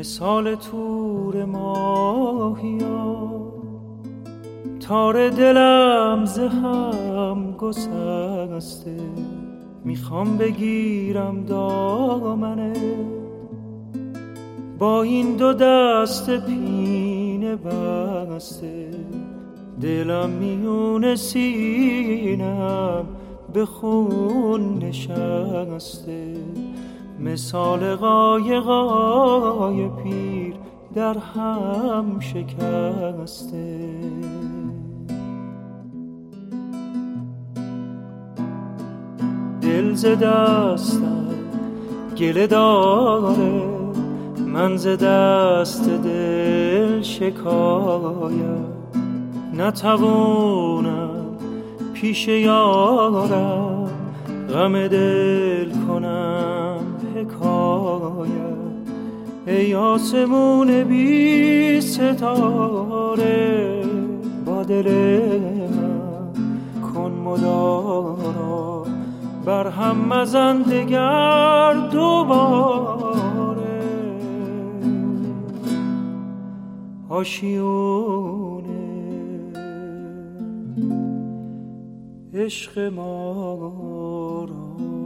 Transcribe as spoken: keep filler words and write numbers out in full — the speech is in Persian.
مثال تور ماهیا، تار دلم ز هم گسسته، میخوام بگیرم دامنه، با این دو دست پینه بسته، دلم میون سینم به خون نشسته، مثال قایقای پیر در هم شکسته. دل ز دستم گله داره، من ز دست دل شکایت، نتوانم پیش یارم غم دل کنم حکایت. ای آسمون بی ستاره، با دل من کن مدارا، بر هم مزن دگر دوباره. آشیونه عشق ما را